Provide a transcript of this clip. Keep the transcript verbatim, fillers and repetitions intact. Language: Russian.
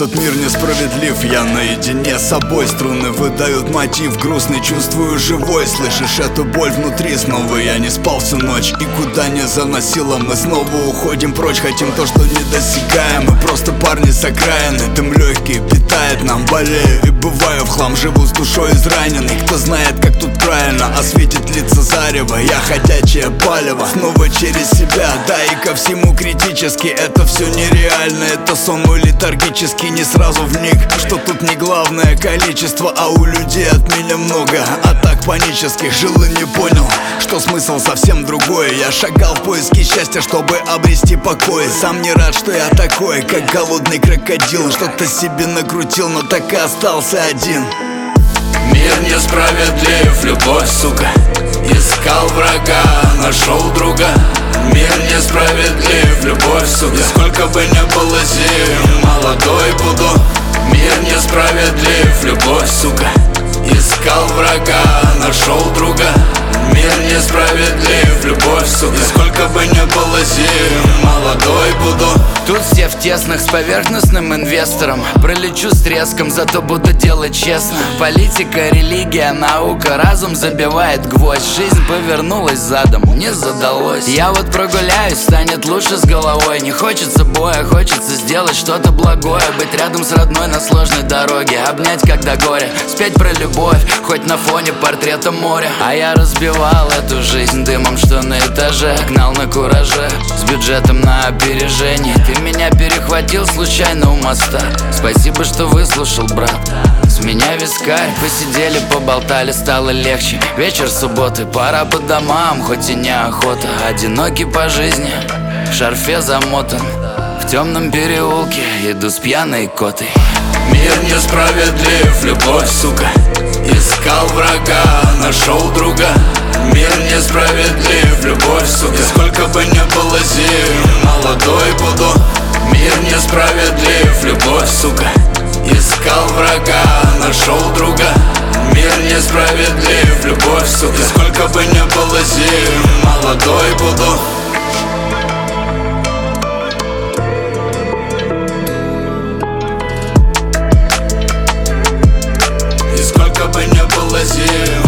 Этот мир несправедлив, я наедине с собой. Струны выдают мотив, грустный, чувствую живой. Слышишь эту боль внутри, снова я не спал всю ночь. И куда не заносило, мы снова уходим прочь. Хотим то, что не достигаем, мы просто парни с окраины. Дым легкий питает нам, болею и бываю в хлам. Живу с душой израненной, кто знает, как тут правильно. Осветит лица зарево, я ходячее палево. Снова через себя, да и ко всему критически. Это все нереально, это сон мой летаргический. Не сразу вник, что тут не главное количество, а у людей от меня много атак панических. Жил и не понял, что смысл совсем другой. Я шагал в поиске счастья, чтобы обрести покой. Сам не рад, что я такой, как голодный крокодил. Что-то себе накрутил, но так и остался один. Мир несправедлив, любовь, сука. Искал врага, нашел друга. Мир несправедлив, любовь, сука. И сколько бы ни было зим, молодой буду. Мир несправедлив, любовь, сука. Искал врага, нашел друга. Мир несправедлив, любовь, сука. И сколько бы ни было зим, молодой буду. Тут все в тесных с поверхностным инвестором. Пролечу с треском, зато буду делать честно. Политика, религия, наука, разум забивает гвоздь. Жизнь повернулась задом, не задалось. Я вот прогуляюсь, станет лучше с головой. Не хочется боя, хочется сделать что-то благое. Быть рядом с родной на сложной дороге. Обнять, когда горе, спеть про любовь, хоть на фоне портрета моря. А я разбивал эту жизнь дымом, что на этаже. Гнал на кураже, с бюджетом на опережение. Ты меня перехватил случайно у моста. Спасибо, что выслушал, брат. С меня вискарь, посидели, поболтали, стало легче. Вечер субботы, пора по домам, хоть и неохота. Одинокий по жизни, в шарфе замотан. В темном переулке иду с пьяной котой. Мир несправедлив, любовь, сука. Искал врага, нашел друга. Мир несправедлив, любовь, сука. И сколько бы ни было зим, молодой буду. Мир несправедлив, любовь, сука. Искал врага, нашел друга. Мир несправедлив, любовь, сука. И сколько бы ни было зим, молодой буду. И сколько бы ни было зим,